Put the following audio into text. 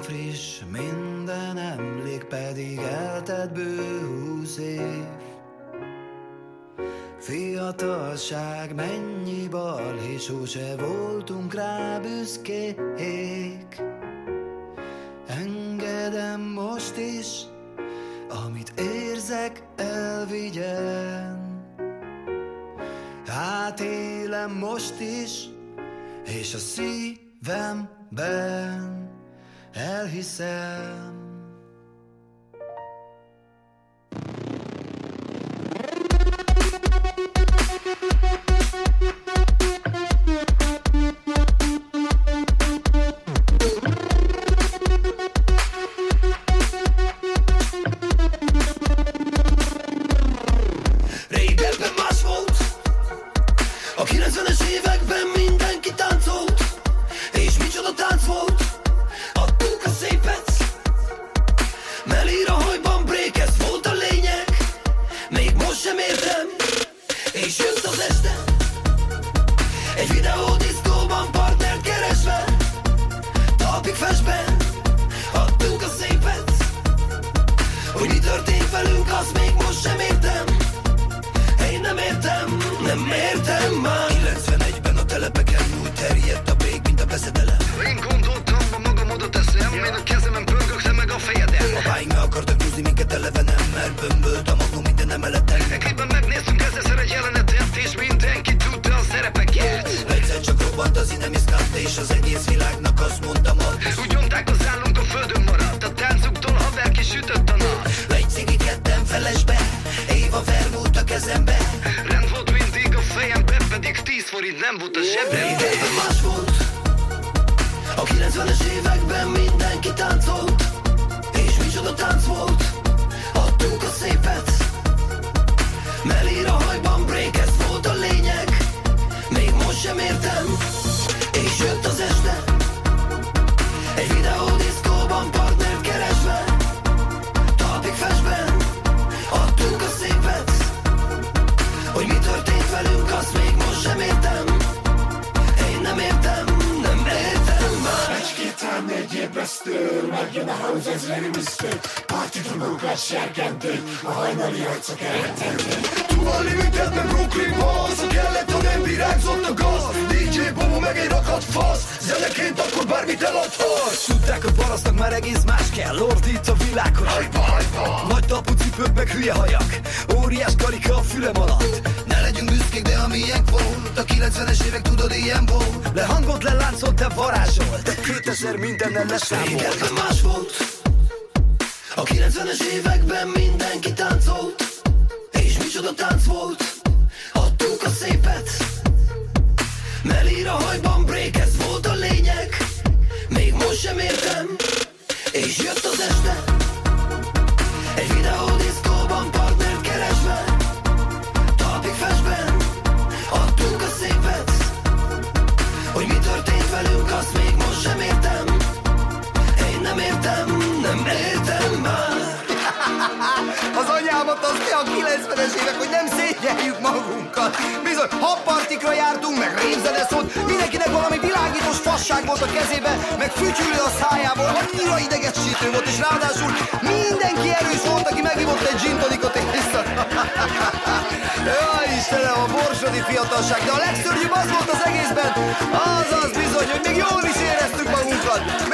friss, minden emlék pedig eltett bő 20 év. Fiatalság, mennyi balhé, sose voltunk rá büszkék. Engedem most is, amit érzek, elvigyen. Átélem most is, és a szívemben elhiszem. Régebben más volt, a 90-es években mindenki táncolt, és micsoda tánc volt, adtuk a szépet. Melír a hajban break, ez volt a lényeg, még most sem értem, és jött az este. Egy videódiszkóban partnert keresve, talpig festben, adtuk a szépet. Hogy mi történt velünk, azt még most sem értem. Én nem értem, nem értem már. 91-ben a telepeken úgy terjedt a break, mint a veszedelem. Én gondoltam, a magam oda teszem, én a kezemen pörgök, te meg a fejedem. A báink meg akartak húzni minket eleve nem, mert bömbölt a magnum minden emeleten. Ekében megnéztünk ezerszer egy jelenetet, és mindenki tudta a szerepeket. Egyszer csak robbant az inemiszkánt, és az egész világnak azt mondtam, hogy úgy nyomták, az állunk a földön maradt, a táncuktól haver kisütött a nap. egy cigit kettem felesbe, Éva vermúlt a kezembe. Rend volt mindig a fejembe, pedig 10 forint nem volt a zsebben. Régebben más volt, a 90-es években mindenki táncolt, és micsoda tánc volt, adtunk a szépet. Melír a hajban break, ez volt a lényeg, még most sem értem, és jött az este. Egy videódiszkóban partnert keresve, talpig festben, adtunk a szépet. Hogy mi történt velünk, azt még most sem értem. Én nem értem, nem értem már. Egy-két egy ébresztő, megjön a house, ez remiszt. Partidonókat serkentő, a hajnali arcok elretentő. Tuvalli mindent Brooklynba, az a kellett, ha nem virágzott a gaz. DJ Bobo meg egy rakat fasz, zeneként akkor bármit eladhatsz. Tudták, hogy parasztnak már egész más kell, ordít a világos. Hajpa. Nagy talpú cipők meg hülye hajak, óriás karika a fülem alatt. Ne legyünk büszkék, de a miénk volt, a 90-es évek tudod ilyen volt. Lehangolt, leláncolt, te varázsolt, te 2000 mindennel leszámolt. Régebben más volt, a 90-es években mindenki táncolt, és micsoda tánc volt, adtuk a szépet. Melír a hajban break, ez volt a lényeg, még most sem értem, és jött az este. Egy videódiszkóban partnert keresve, talpig festben, adtunk a szépet. Hogy mi történt velünk, azt még most sem értem. Én nem értem, nem értem már. Az anyámat azt a 90-es évek, hogy nem szégyeljük magunkat. Bizony, habpartikra jártunk, meg rémzene szólt, mindenkinek valami világítós fasság volt a kezében, meg fütyülő a szájából, annyira idegesítő volt, és ráadásul mindenki erős volt, aki megivott egy gin tonicot és vissza. Jaj, Istenem, a borsodi fiatalság, de a legszörnyűbb az volt az egészben, az bizony, hogy még jól is éreztük magunkat.